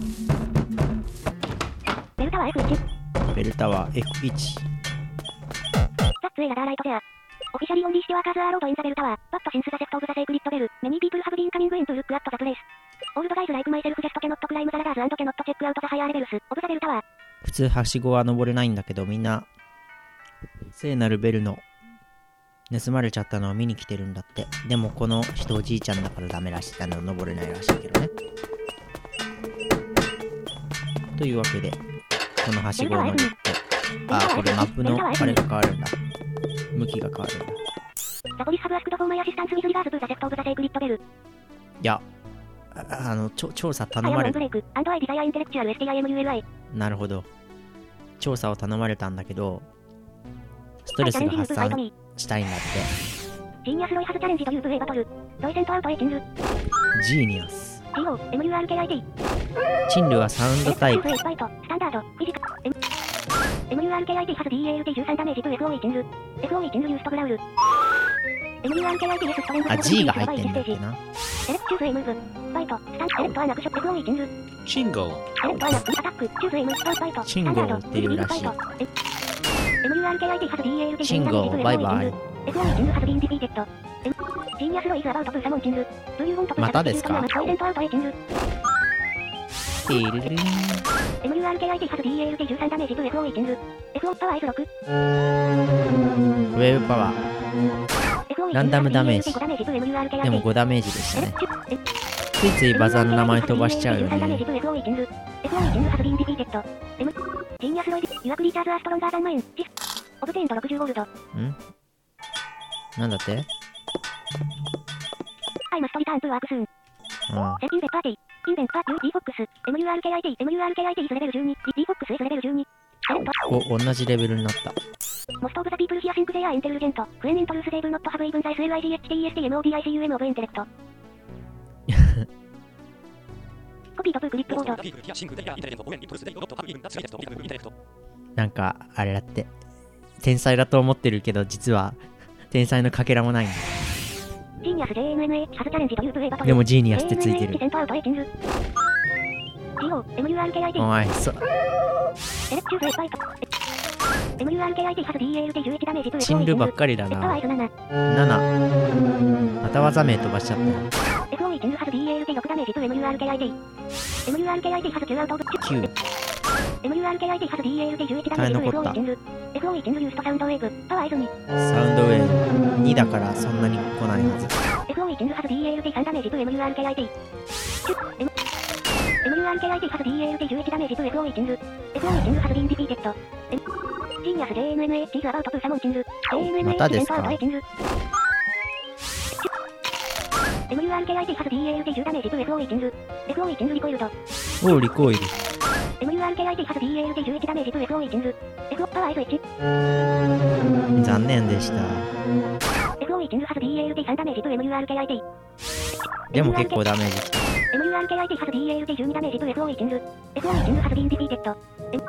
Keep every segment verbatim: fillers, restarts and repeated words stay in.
ベルタワー エフワン。 ベルタワー エフワン。 サッツエラダーライトゼア。オフィシャリーオンリーしてワーカーズアーロードインザベルタワー。バットシンスザセフトオブザセークリッドベル。メニーピープルハブビーンカミングイントゥルックアットザプレイス。オールドガイズライクマイセルフジャストケノットクライムザラダーズアンドケノットチェックアウトザハイアーレベルスオブザベルタワー。 普通はしごは登れないんだけど、みんな聖なるベルの盗まれちゃったのを見に来てるんだって。でもこの人おじいちゃんだからダメらしい。あの登れないらしいけどね。というわけでこのはしごを乗りって、あーこれマップのあれが変わるんだ。向きが変わるんだ。 ザポリスハブアスクドフォーマイアシスタンスウィズリガーズブーザセフトオブザセークリッドベル。 いや、あ, あのちょ調査頼アイアまれムブレイク、アンドアイディザイアインテレクチュアル エスティーアイエムユーエルアイ。 なるほど。調査を頼まれたんだけど、ストレスが発散したいんだって。 ジーニアスロイハズチャレンジというブーエバトル。ロイセントアウトエイチング。 ジーニアス。 ティーオー、エムユーアールケーアイティー。 チンルはサウンドタイプ。 スタンダード、フィジカル。エムユーアールケーアイティー ハズ ディーエーエルティーじゅうさん ダメージブー エフオー エイチング。エフオー エイチングユーストグラウル。エムユーアールケーアイティー ストレングス。 あ、G が入ってんだっけな。 エレクチューズエムーブ。ファイト、スタン、エレクトアナクション、エフオー エイチング。 チンゴ。 エレクトアナク、アタック、チューズエム、ファイト、 チンゴっていうらしい。 エムユーアールケーアイティー ハズ ディーエーエルティーチンゴ、バイバイ。 エフオー エイチングハズビーンディフィーテッド。ジーニアスロイズアバウトプーサモンチング。 またですか？ ロイセントアウトエイチング。 ティルルルン。 エムユーアールケーアイティー ハズ ディーエーエルティーじゅうさん ダメージブー エフオー エイチング。エフオー パワー エスろく。 ウェブパワー。ランダムダメージ。でもごダメージでしたね。ついついバザーの名前飛ばしちゃうよね。 エフオー エイチングハズビーンディフィーテッド。ジーニアスロイズ、ユアクリーチャーズアストロンガーザンマイン。シス。オブテインドろくじゅうゴールド。 んなんだって？ アイマストリターントゥワークスーン。 うん。 セインベパーティー。インベンパー、D フォックス、エムユーアールケーアイティー、エムユーアールケーアイティー レベルじゅうに、D フォックス S レベルじゅうに。 お、同じレベルになった。 モストオブザピープルヒアシンクゼアインテリジェント、クエンイントルースデーブノットハブイブンザ エスエルアイジーエイチティーイーエスティーエムオーディーアイシーユーエムオブインテレクト。コピードプークリップボード。 なんか、あれだって。天才だと思ってるけど、実は、天才のかけらもないんだ。 ジーニアス ジェーエヌエヌエイチ ハズチャレンジというブーエバトル。 でもジーニアスってついてる。お前、そ。チンルばっかりだな。なな。また技名飛ばしちゃった。きゅう。耐え残った。サウンドウェーブにだからそんなに来ないはず。エムユーアールケーアイティー ハズ ディーエーエルティーじゅういち ダメージブー エフオー エイチング。エフオー エイチングハズビーンディフィーテッド。ジーニアス ジェーエヌエヌエイチ is about to サモンチング。またですか？エムユーアールケーアイティー ハズ ディーエーエルティーじゅう ダメージブー エフオー エイチング。エフオー エイチングリコイルド。おう、リコイル。エムユーアールケーアイティー ハズ ディーエーエルティーじゅういち ダメージブー エフオー エイチング。F パワー エスワン。残念でした。エフオー エイチングハズ ディーエーエルティースリー ダメージブー エムユーアールケーアイティー。でも結構ダメージきた。エムユーアールケーアイティー ハズ ディーエーエルティーじゅうに ダメージブー エフオー エイチング。エフオー エイチングハズビーンディフィーテッド。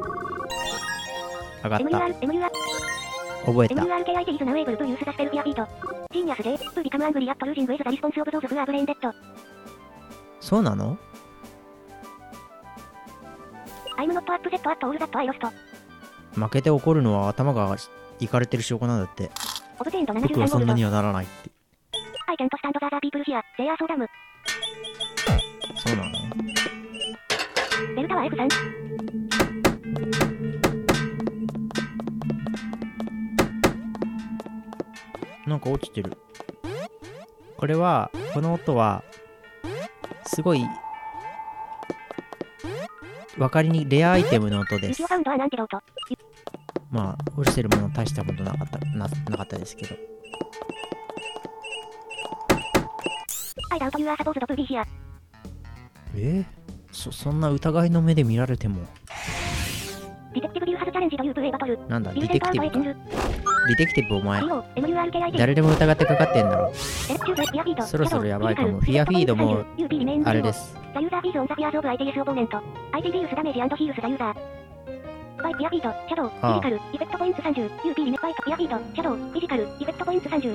上がった。覚えた。エムユーアールケーアイティー is now able to use the spell fear feat. Genius J to become angry at losing with the response of those who are brain dead. そうなの？ I'm not upset at all that I lost. 負けて怒るのは頭がいかれてる証拠なんだって。僕はそんなにはならないって。I can't stand the other people here. They are so dumb. そうなの？ベルタは エフスリー。なんか落ちてる。これは、この音は、すごい、わかりにレアアイテムの音です。まあ、落ちてるもの大したことなかった、な、なかったですけど。えー、そ、そんな疑いの目で見られても。なんだ、ディテクティブか。ディテクティブお前。誰でも疑ってかかってんだろ。そろそろやばいかも。フィアフィードも、あれです。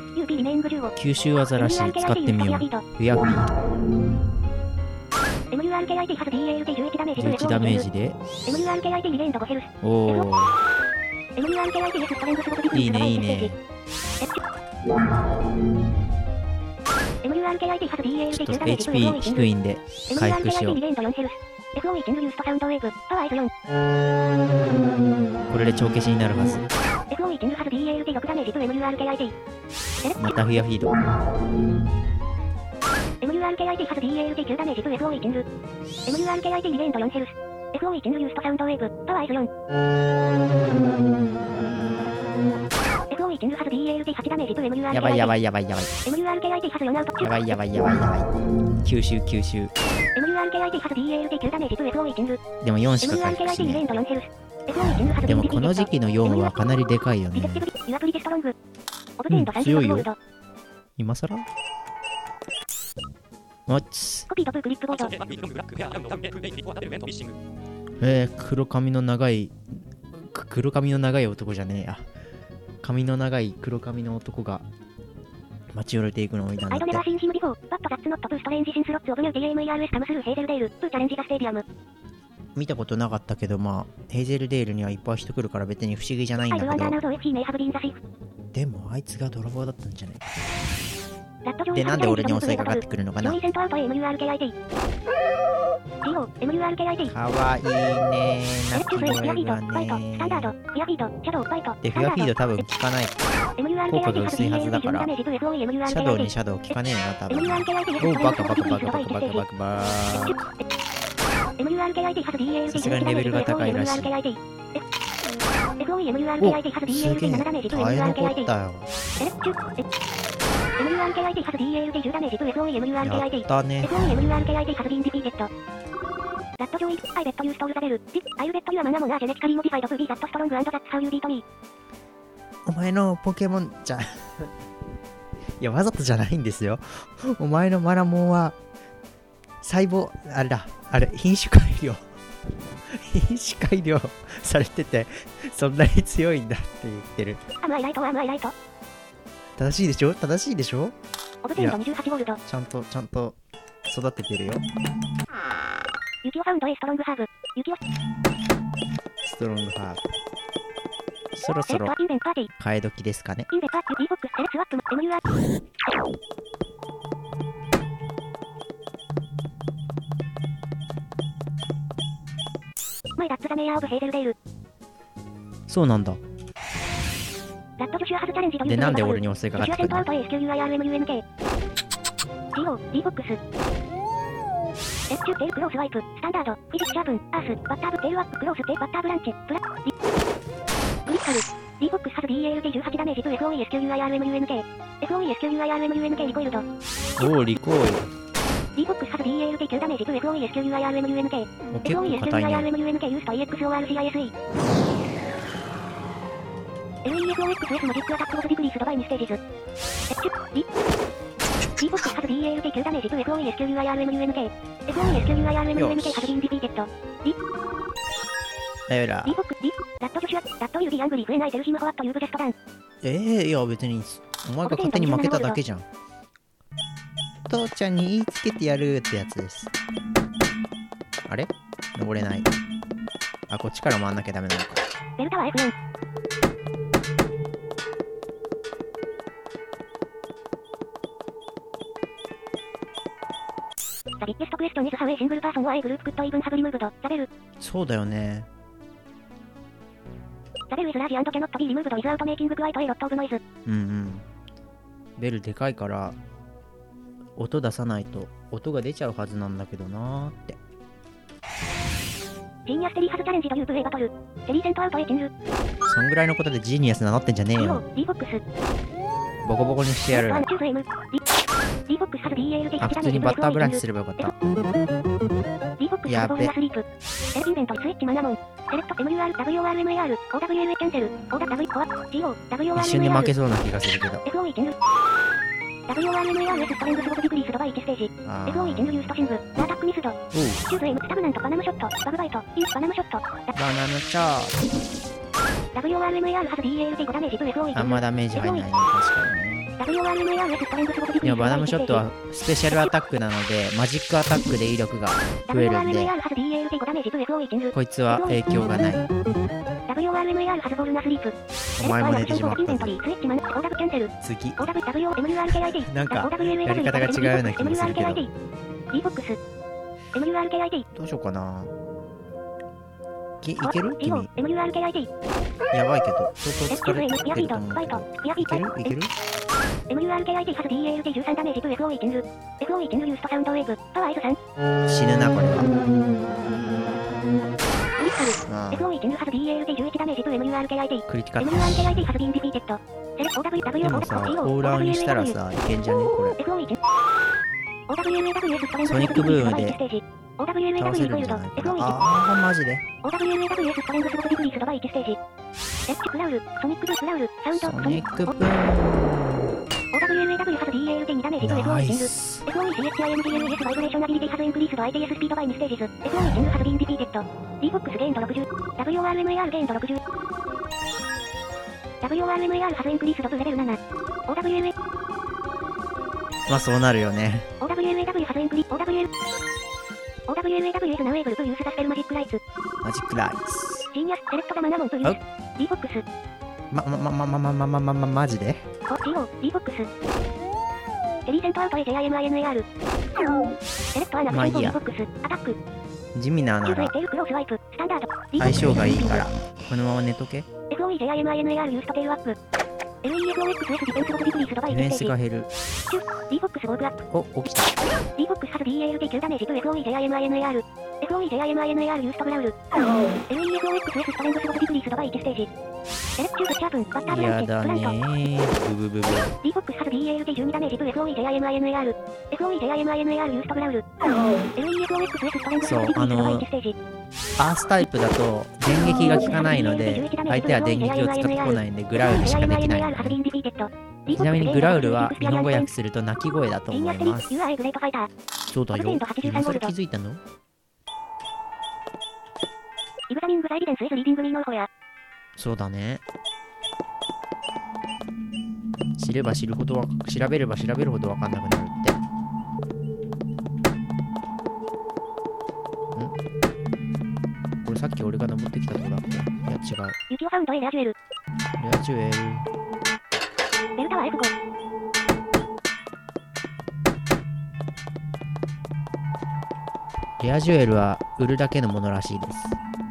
吸収技らしい。使ってみよう。フィアフィード。エムユーアール MURKIT ハズ ディーエーエルティーじゅういち ダメージ。 じゅういちダメージで MURKIT リレーンドごヘルス。 おお MURKIT ストレングスごディグリいいねいいね。 MURKIT ハズ ディーエーエルティーちょっとじゅうダメージ。 エイチピー 低いんで回復しよ MURKIT リう。 レーンドよんヘルス。エフオーイー チングユーストサウンドウェーブ。パワーアイズよん。 これで帳消しになるはず。 エフオーイー チングハズ ディーエーエルティーろくダメージ。MURKIT。 またフィアフィード。 MURKIT ハズ ディーエーエルティーきゅうダメージ。エフオーイー チング。MURKIT リレーンドよんヘルス。エフオーイー チングユーストサウンドウェーブ。パワーアイズよん。エフオーイー チングハズ ディーエーエルティーはちダメージ。MURKIT。 やばいやばいやばいやばい。 MURKIT ハズよんアウト。 やばいやばいやばいやばい。吸収吸収。 MURKIT ハズ ディーエーエルティーきゅうダメージ。エフオーイー チング。 でもよんしか回復し MURKIT リレーねンドよんヘルス。エフオーイー チングハズでもこの時期のよんはかなりでかいよね。 ユアプリテストロング。オブテインドさんじゅうろくゴールド。 今更マッチ。 コピードプクリップボード。 えー、黒髪の長い黒髪の長い男じゃねえや。髪の長い黒髪の男が街を歩いていくのを見たんだって。 アイドネバーシンヒムビフォー。パッドザッツノットブーストレンジシンスロッツオブニュー ティーエムイーアールエス カムスルーヘーゼルデール。プーチャレンジザステディアム。 見たことなかったけど、まあヘーゼルデールにはいっぱい人来るから別に不思議じゃないんだけど。でもあいつが泥棒だったんじゃないか。でなんで俺に襲いかかってくるのかな。かわいいねー、鳴き声がねー。でフィアフィード多分効かない。効果が薄いはずだからシャドウにシャドウ効かねえよな多分。おバカバカバカバカバカバカバカ。さすがにレベルが高いらしい。すげえ大変残ったよ。 MURKIT ハズ ディーエーエルティーじゅうダメージ。 エフオーイー MURKIT。 やったね。 エフオーイー MURKIT ハズビンディピーゲット。ラットジョイ、アイベットユーストールザベル。ピッ、アイルベットユアマナモナージェネティカリーモディファイドプービーザットストロングアンドザッツハウユービートミー。 お前のポケモンじゃいやわざとじゃないんですよ。お前のマナモンは細胞あれだあれ品種改良品種改良されててそんなに強いんだって言ってる。 アムアイライトアムアイライト。 正しいでしょ正しいでしょ。 オブテインドにじゅうはちゴールド。 ちゃんとちゃんと育ててるよ。 ユキオファウンドエストロングハーブ。ユキオストロングハーブ。そろそろ替え時ですかね。 インベパーティーフォックスエレスワップ MUR。マイダッツザメイヤーオブヘーゼルデール。 そうなんだ。 ラットジョシュアハズチャレンジというでなんで俺に襲いかかってくるの。 ジョシュアセントアウト エスキューユーアイアールエムユーエヌケー ジーオー D フォックス エスキューテールクロースワイプスタンダードフィジックシャープンアースバッターブテールアップクローステバッターブランチプラディクリスタル D フォックスハズ ディーエーエルティーじゅうはちダメージ エフオーイー エスキューユーアイアールエムユーエヌケー エフオーイー エスキューユーアイアールエムユーエヌケー リコイルド。 おおリコイル。 D フォックスハズ ディーエーエルティーきゅうダメージ エフオーイー エスキューユーアイアールエムユーエヌケー エフオーイー エスキューユーアイアールエムユーエヌケー ユースト イーエックスオーアールシーアイエスイーエルイーエフオーエックスエス マジックアタックオブディグリースドバイにステージズ。エッチュ、D。D フォックスハズ ディーエーエルティーきゅうダメージ エフオーイー エスキューユーアイアールエムユーエヌケー。エフオーイー エスキューユーアイアールエムユーエヌケー ハズビンディピーテッド。D。 だよら。 D フォックス D。ラットジョシュア、ラットユービーアングリーフエナイテルヒムホワットユーブジェストダン。 ええー、いや別に、お前が勝手に負けただけじゃん。父ちゃんに言いつけてやるってやつです。あれ登れない。あ、こっちから回んなきゃダメなのか。 ベルタワー エフよん。ザビッゲストクエスチョンイズハウェイシングルパーソンは A グループクッドイブンハブリムーブド。ザベル。 そうだよね。 ザベルイズラージアンドキャノットビーリムーブドイズアウトメイキングクワイトエロットオブノイズ。 うんうん。ベルでかいから、音出さないと音が出ちゃうはずなんだけどなーって。 ジーニアステリーハズチャレンジというプレイバトル。セリーセントアウトエイチング。 そんぐらいのことでジーニアス名乗ってんじゃねえよ。 D フォックス。 ボコボコにしてやる。あ、 普通にバッターブランチすればよかった。やべ。一瞬で負けそうな気がするけど。 ダブリューアールエムエーアールエス ストレングスごディグリースドバイいちステージ。エフオーイー チェンジユーストシング。アタックミスド。チューズエムスタグナントバナムショット。バグバイト。インスバナムショット。 バナムショット。 ダブリューアールエムエーアール ハズ ディーエーエルティーごダメージ エフオーイー。 あんまダメージ入んないね。確かにね。 でもバナムショットはスペシャルアタックなのでマジックアタックで威力が増えるんで、こいつは影響がない。お前も寝てしまったぞ。次なんかやり方が違うような気もするけど、どうしようかな。いける君。やばいけど相当疲れてると思うけど、いけるいける。 エムユーアールケーアイティー ハズ ディーエーエルティーじゅうさん ダメージ ブイエフオーイー チェンズ エフオーイー チェンズユーストサウンドウェーブパワー エスさん死ぬなこれは。 エフオーイー チェンズハズ ディーエーエルティーじゅういち ダメージ ブイ エムユーアールケーアイティークリティカル。 エムユーアールケーアイティー ハズビーンディフィーテッドセレクト オーダブリューダブリューでもさ、オーラーにしたらさ、いけんじゃねこれ。 エフオーイー チェンズ オーダブリューエーダブリューエス ストレングスソニックブームで倒せオーダブリューエーダブリューるんリコイルドじゃないかエフオーイーな。 チェンズあーマジでオーダブリューエーダブリューエス ストレングスごディグリースドバイいちステージエッチクラウルソニックブークラウルサウンドソニックブームオーダブリューエーダブリュー ハズ ディーエーエルティーに ダメージ ブイエフオーナイイー チェンズス。 エフオーイー シーエッチアイエムジーエルイーエス バイブレーションアビリティハズインクリースド アイティーエス スピードバイにステージズ エフオーイー チェンズハズビーンディフィーテッド D フォックスゲインドろくじゅう ダブリューオーアールエムエーアール ゲインドろくじゅう ダブリューオーアールエムエーアール ハズインクリースドブレベルなな オーダブリューエーまあそうなるよね。 オーダブリューエーダブリュー ハズインクリ オーダブリューオーダブリューエーダブリュー is now able to use the spell magic lights マジックライツ。 ジーニアスセレクトザマナモンという D フォックスま、ま、ま、ま、ま、ま、ま、ま、ま、ま、マジでゴ ティーオー D フォックステリーセントアウト エージェイアイエムアイエヌエーアール セレクトアナクション D フォックスアタック地味なならテールクロースワイプスタンダード相性がいいからこのまま寝とけ。 エフオーイー ジェイアイエムアイエヌエーアール ユーストテールアップ エルイーエフオーエックスエス ディフェンスごディグリースドバイディフェンスがヘ減る。 D フォックスボークアップお、起きた。 D フォックスハズ ディーエーエルティーきゅう ダメージ ブイエフオーイー ジェイアイエムアイエヌエーアール エフオーイー ジェイアイエムアイエヌエーアール ユーストグラウル エルイーエフオーエックスエス ストレングスごディグリースドバイいちステージセレクチューブチャープンバッターブランチやだねプラントー。ブブブブ。 D フォックスハズ ディーエーエルティーじゅうに ダメージ ブイエフオーイー ジェイアイエムアイエヌエーアール エフオーイー ジェイアイエムアイエヌエーアール ユーストグラウル エルイーエフオーエックスエス ストレングスごディグリースドバイいちステージアースタイプだと電撃が効かないので相手は電撃を使ってこないんでグラウルしかできないので、ちなみにグラウルは日本語訳すると鳴き声だと思います。そうだよ。今それ気づいたの？ イグザミングザエビデンスイズリーディングミーノーホヤ。 そうだね。知れば知るほどは調べれば調べるほどわかんなくなるって。ん？これさっき俺が登ってきたとこだっけ？いや違う。 ユキオサウンドエレアジュエル。 レアジュエル。 デルタは エフご。 レアジュエルは売るだけのものらしいです。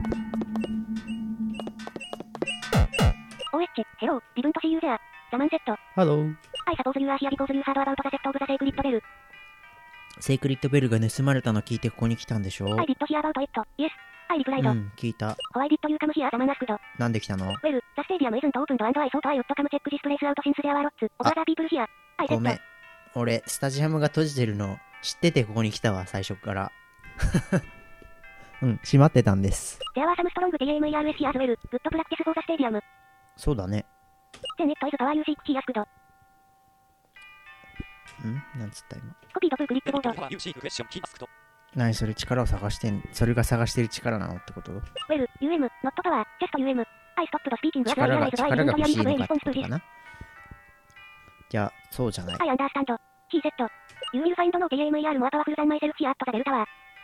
オーエイチ、ヘロー、リブントシーユーゼア、ザマンセット。 ハロー。 I suppose you are here because you heard about the theft of the sacred bell. セークリッドベルが盗まれたの聞いてここに来たんでしょ？ I did hear about it. Yes, I う replied. ん、聞いた。 Why did you come here? The man asked. なんで来たの？ Well, the stadium isn't opened and I thought I would come check this place out since there were lots of other people here. I ごめ said. ん。俺、スタジアムが閉じてるの知っててここに来たわ、最初から。うん、閉まってたんです。 There were some strong D M E R S here as well. Good practice for the stadium. そうだね。 Then it is power you seek, he asked. ん？なんつった今。 コピーとクリップボード。 何それ力を探してん、それが探してる力なのってこと？ Well,ユーエム, not power, just ユーエム. I stopped speaking as I 力が、 realized I 力が didn't 欲しい really の have か a ってこ response と to か this. な。じゃあ、そうじゃない。 I understand. He said. You will find no D M E R more powerful than myself here at the bell tower.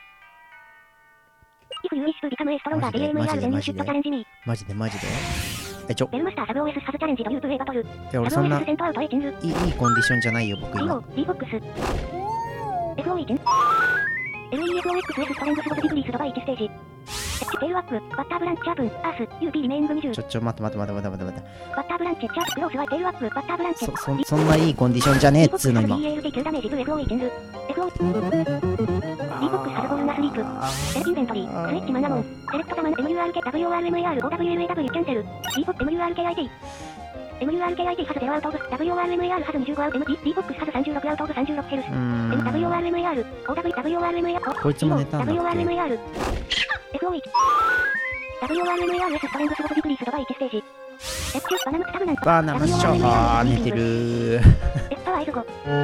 If you wish to become a stronger D M E R, then you should challenge me. マジでマジで。え、ちょ。 ベルマスターサブ オーエス has challenged you to a battle. いや、俺そんな、いい、いいサブ オーエス セントアウト A チェンズ。 いいコンディションじゃないよ、僕今。 D フォックス。エフオーイー チェン。エルイーエフオーエックスエス ストレングスごディグリースドバイいちステージ。テールアップ、バッターブランチ、チャープン、アース、ユーピーリメイングにじゅう。 ちょ、ちょ、待って待って待って待って待って待って。 バッターブランチ、チャープ、クロースはテールアップ、バッターブランチ。 そ、そ、そんないいコンディションじゃねえっつうの今。 ディーフォックス ダメージと エフオーイー チェンズ。エフオーイー。ディーフォックスハズボールナスリープ。セレインベントリー、スイッチマナモン。セレクトザマン、エムユーアールケー、ダブリューアールエムエーアール、オーダブリューエーダブリュー、キャンセル。ディーフォックス、エムユーアールケーアイティー。エムユーアールケーアイティー has ゼロアウトオブ、ダブリューアールエムエーアール has にじゅうごアウト、ディーフォックス has さんじゅうろくアウトオブさんじゅうろくヘルス。 うーん。 ダブリューアールエムエーアール、オーダブリュー、ダブリューアールエムエーアール、 こいつも寝たんだっけ？ ダブリューアールエムエーアール、エフオーイー。ダブリューアールエムエーアール S ストレングスごディグリースドバイいちステージ。エッチュ、バナムスタグナン。 バナムスチョー、あー、寝てるー。 エスパワー エスご。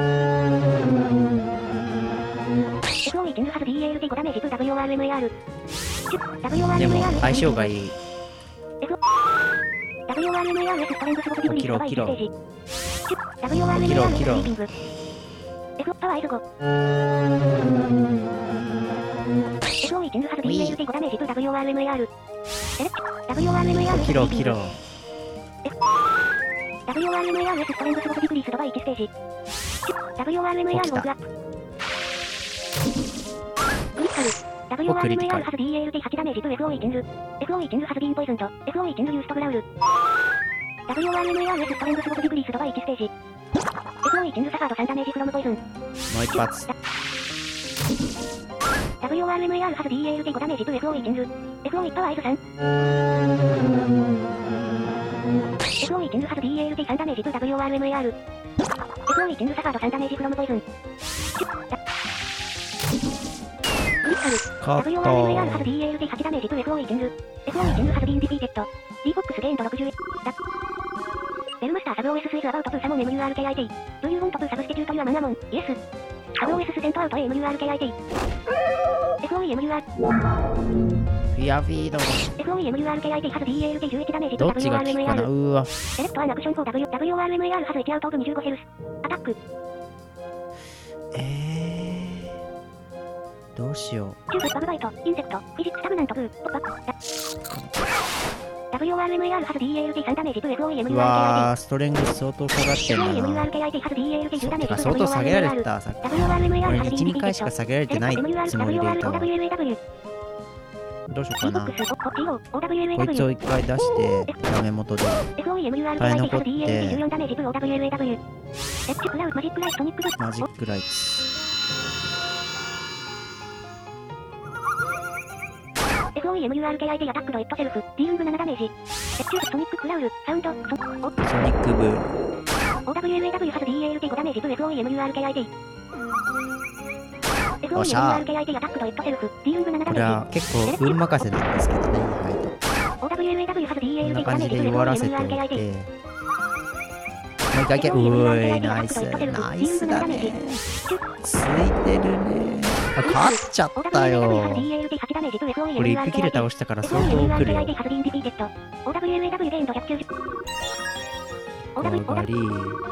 エフオーイー チェンズハズ ディーエーエルティーご ダメージと ダブリューアールエムエーアール。 でも相性がいい。 ダブリューアールエムエーアール S ストレングスごディグリースドバイいちステージ。 ダブリューアールエムエーアール スリーピング。F パワー エスご。エフオー イチングハズ ディーエーエルティーご ダメージ ダブリューアールエムエーアール。セレクト ダブリューアールエムエーアールキロキロ。 ダブリューアールエムエーアール ストレングスごディクリースドバイいちステージ。ダブリューアールエムエーアール ウォークアップ。クリティカル。ダブリューアールエムエーアール ハズ ディーエーエルティーはち ダメージ エフオー イチング。エフオー イチングハズビーンポイズンド。エフオー イチングユーストグラウル。ダブリューアールエムエーアール ストレングスごディクリースドバイいちステージ。エフオー イチングサファードさんダメージフロムポイズン。 もう一発。 ダブリューアールエムエーアール ハズ ディーエーエルティーご ダメージ エフオー イチング。エフオー パワー エスさん。エフオー イチングハズ ディーエーエルティーさん ダメージ ダブリューアールエムエーアール。エフオー イチングサファードさんダメージフロムポイズン。ダブリューアールエムエーアール ハズ ディーエーエルティーはち ダメージ エフオー イチング。エフオー イチングハズビーンディフィーテッド。D フォックスゲインドろくじゅう。ベルマスターサブ オーエス スイズアバウトプーサモン エムユーアールケーアイティー。ブーユーウォントプーサブスティチュートユアマンアモン。イエス。サブ オーエス スセントアウト エムユーアールケーアイティー。エフオー エムユーアール。 フィアフィード。 エフオー エムユーアールケーアイティー ハズ ディーエーエルティーじゅういち ダメージどっちが効くかな。うわ。 セレクトアンアクション フォー ダブリュー ダブリューアールエムエーアール ハズいちアウトオブにじゅうごヘルス。アタック。 えー。どうしよう。 チューブ、バグバイト、インセクト、フィジックスタグナントブー、ポップアップ。ダブリューアールエムエーアール ハズ ディーエーエルティーさん ダメージ エフオー エムユーアールケーアイティー。 うわー、ストレングス相当下がってんだな。 エフオー エムユーアールケーアイティー ハズ ディーエーエルティーじゅう ダメージ。 相当下げられてた、さっき。 ダブリューアールエムエーアール俺いち、にかいしか下げられてないつもりでいたわ。どうしようかな。こいつを一回出して、ダメ元で。耐え残って、マジックライツ。 エフオー エムユーアールケーアイティー アタックドイットセルフ、ディーウングななダメージ。ソニッククラウル、サウンド、ソニックブー。 オーダブリューエムエーダブリュー ハズ ディーエーエルティーご ダメージ エフオー エムユーアールケーアイティー。エフオー エムユーアールケーアイティー アタックドイットセルフ、ディーウングななダメージ。 これは結構運任せなんですけどね、意外と。 オーダブリューエムエーダブリュー ハズ ディーエーエルティーこんな感じで弱らせておいて。もう一回いけ。うーい、ナイス。ナイスだね。ついてるね。あ、勝っちゃったよ。これ一匹で倒したから相当来るよ。上がり。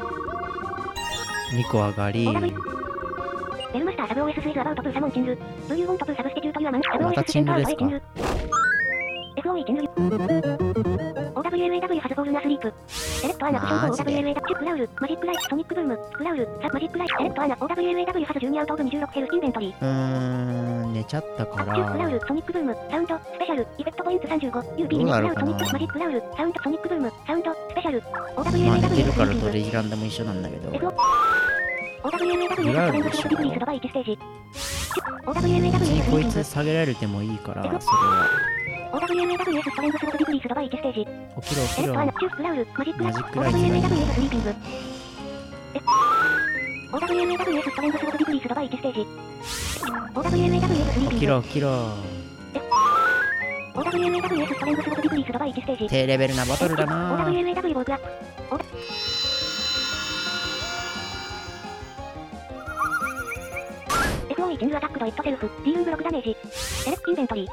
にこ上がり。 ベルマスターサブ オーエス スイズアバウトプーサモンチング。ブーユーウォントプーサブスティチュートユアマン。 またチングですか。 エフオー チング。オーダブリューエムエーダブリュー ハズボールナスリープ。セレクトアナアクション オーダブリューエムエーダブリュー クラウル、マジックライト、ソニックブーム、クラウル、サマジックライト、セレクトアナ オーダブリューエムエーダブリュー ハズじゅうにアウトオブにじゅうろくヘルスインベントリー。 うーん、寝ちゃったから。 クラウル、ソニックブーム、サウンド、スペシャル、イフェクトポイントさんじゅうご、ユーピー にクラウル、ソニック、マジックラウル、サウンド、ソニックブーム、サウンド、スペシャル、オーダブリューエムエーダブリューまあ似てるからどれ選んでも一緒なんだけど。 オーダブリューエムエーダブリュー ハズレングスディグリースドバイいちステージ。オーダブリューエムエーダブリューこいつ下げられてもいいから、それは。 オーダブリューエムエーダブリュー ストレングスごディグリースドバイいちステージ。 起きろ起きろ。 マジックライト、マジックライト、 オーダブリューエムエーダブリュースリーピング。オーダブリューエムエーダブリュー ストレングスごディグリースドバイいちステージ。オーダブリューエムエーダブリュー スリーピング。 起きろ起きろ。 オーダブリューエムエーダブリュー ストレングスごディグリースドバイいちステージ。 低レベルなバトルだな。 オーダブリューエムエーダブリュー ウォークアップ。エフオー イチングアタックドイットセルフ、ディーウングろくダメージ。セレクトインベントリー。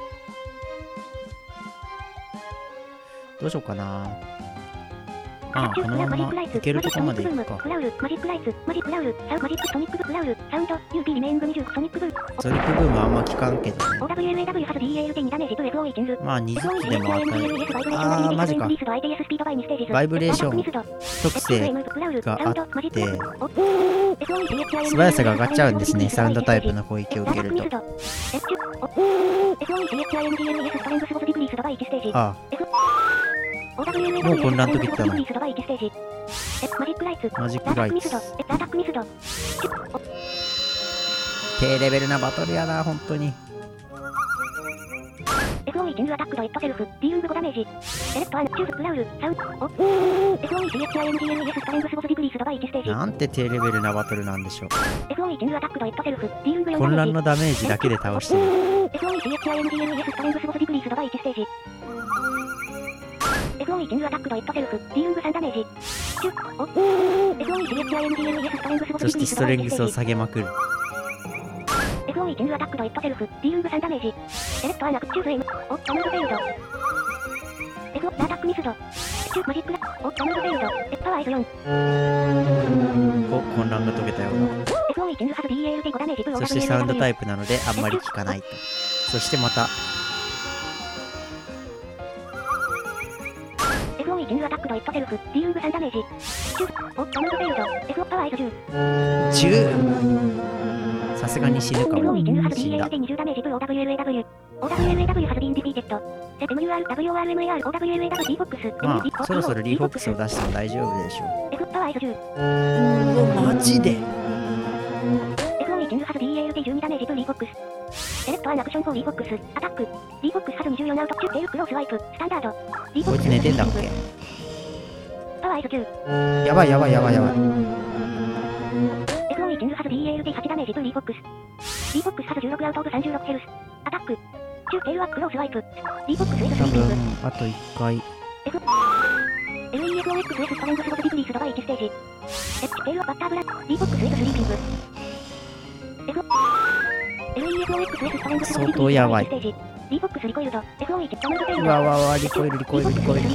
どうしようかな。ああ、このままいけるとこまでいくか。 クラウル、マジックライツ、マジックラウル、サウマジックソニックブクラウル、サウンド、ユーピー リメイングにじゅう、ソニックブー。 ソニックブームあんま効かんけどね。 オーダブリューエムエーダブリュー ハズ ディーエーエルティーに ダメージ エフオー イチング。 まあにずつでも与える。あー、マジか。バイブレーション特性があって、素早さが上がっちゃうんですね、サウンドタイプの攻撃を受けると。ああ。もう混乱ときったの。マジックライツ。低レベルなバトルやな、ほんとに。 エフオー イチングアタックドイットセルフ、ディーウングごダメージ。セレクトアナ、チュースクラウル、サウンド、エフオー イチングアタックドイットセルフ、ストレングスごディグリースドバイいちステージ。 なんて低レベルなバトルなんでしょう。 エフオー イチングアタックドイットセルフ、ディーウングよんダメージ。 混乱のダメージだけで倒してる。 エフオー イチングアタックドイットセルフ、ストレングスごディグリースドバイいちステージ。エフオー イチングアタックドイットセルフ、ディーウングさんダメージ。 そしてストレングスを下げまくる。 エフオー イチングアタックドイットセルフ、ディーウングさんダメージ。セレクトアナ、チューズエム、オットムドフェイルド。エフオーラアタックミスド。チューマジックラ。お、ダムドフェイルド。エパワー エスよん。 お、混乱が解けたような。 エスオーイー チェンジハズ ディーエーエルティーご ダメージプロ。 そしてサウンドタイプなのであんまり効かないと。そしてまた。 エスオーイー チェンジアタックドイットセルフ。ディーウングさんダメージ。チュー。お、ダムドフェイルド。エスオー パワー エスじゅう。 じゅう。さすがに死ぬかも。死んだ。 にじゅうダメージプロ オーダブリューエルエーダブリュー。オーダブリューエルエーダブリュー has been defeated。セブ エムユーアール ダブリューオーアールエムエーアール オーダブリューエルエーダブリュー リーフォックス。 まあ、そろそろリーフォックスを出しても大丈夫でしょう。 F パワー エスじゅう。 マジでエスオーイー チェンジハズ ディーエーエルティーじゅうに ダメージプリーフォックス。セレクトアンアクションフォーリーフォックス。アタック。リーフォックスハズにじゅうよんアウト。チューテールクロースワイプ。スタンダード。リーフォックス。 こいつ寝てんだっけ。 パワー エスきゅう。 やばいやばいやばいやばい。 エスオーイー チェンジハズ ディーエーエルティーはち ダメージプリーフォックス。リーフォックスハズじゅうろくアウトオブさんじゅうろくヘルス。アタック。チューテールはクロースワイプ。リーフォックスウェイトスリーピング。 あといっかい。 F。エルイーエフオーエックスエス ストレングスゴトディグリースドバイいちステージ。H テールはバッターブラック。リーフォックスウェイトスリーピング。F。エルイーエフオーエックスエス ストレングスゴトディグリースドバイいちステージ。リーフォックスリコイルド。エフオーイー チェットナンドフェイルド。 うわわわリコイルリコイルリコイル。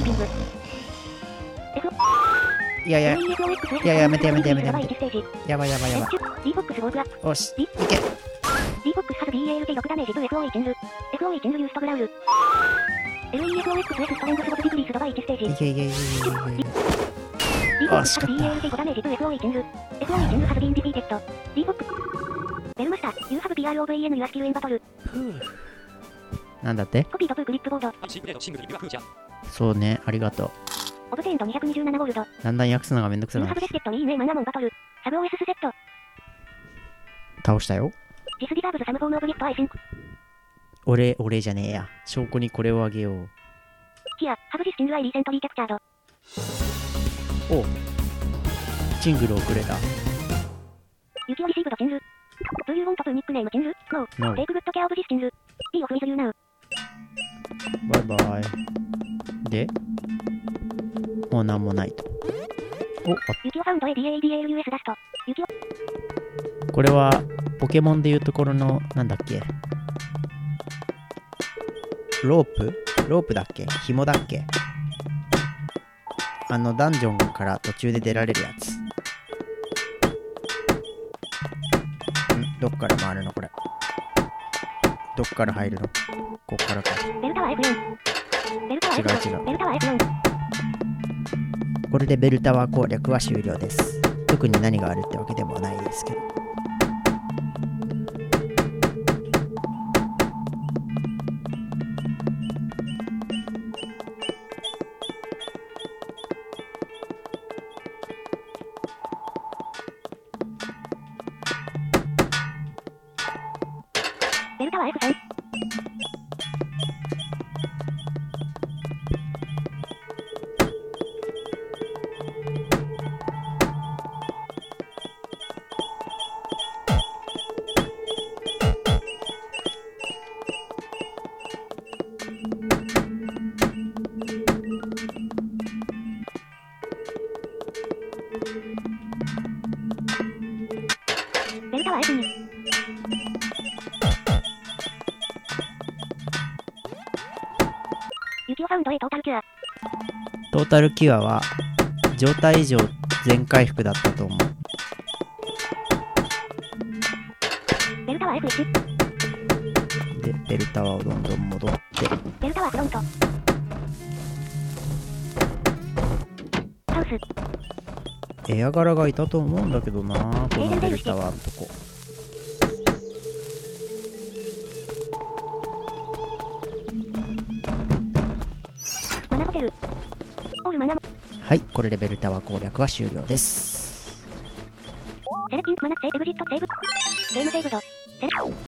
いやいや、いややめてやめてやめてやめて。やばいやばいやばい。 リーフォックスゴーグアップ。 よし、いけ。 リーフォックスハズ ディーエーエルティーろく ダメージプ エスオーイー チェンズ。エスオーイー チェンズユーストグラウル。エルイーエフオーエックスエス ストレングスゴトディグリースドバイいちステージ。 いけいけいけいけいけ。 リーフォックスハズ ディーエーエルティーご ダメージプ エスオーイー チェンズ。エスオーイー チェンズハズビンディフィーテッド。リーフォックス。ベルマスター、ユーハブ ピーアールオーブイエヌ ユアスキルインバトル。 なんだってコピードプークリップボード。 そうね、ありがとう。 オブテインドにひゃくにじゅうななゴールド。 だんだん訳すのがめんどくさくユーハブなってきた。 ベスケットにいいねマナモンバトル。サブ オーエス セット。 倒したよ。 ディスディザーブズサムフォームオブリットアイシンク。 俺、俺じゃねえや。証拠にこれをあげよう。 ヒア、ハブジスチングアイリーセントリーキャプチャード。 おう。チングルをくれた。 ユキオリシーブドチング。Do you want toニックネームチング ?No. No. Take good care of this チング。Be off with you now. バイバイ。で、もうなんもないと。お、あ、 ユキオファウンド エーディーエーディーエルユーエス ダスト。ユキオ。 これは、ポケモンでいうところの、なんだっけ。ロープロープだっけ紐だっけあの、ダンジョンから途中で出られるやつ。んどっから回るのこれ。どっから入るのこっからか。 ベルタワー エフよん。ベルタワー エフよん。 違う違う。 ベルタワー エフよん。 これでベルタワー攻略は終了です。特に何があるってわけでもないですけど。 ベルタワー エフさん。ベルタワー エフに。ユキオファウンド A トータルキュア。 トータルキュアは状態以上全回復だったと思う。 ベルタワー エフいち。 で、ベルタワーをどんどん戻って。 ベルタワーフロント。ハウス。 エアガラがいたと思うんだけどな、このベルタワーのとこ。 マナホテル。オールマナモ。 はい、これでベルタワー攻略は終了です。 セレクティングマナセエグジットセーブ。ゲームセーブド。セレ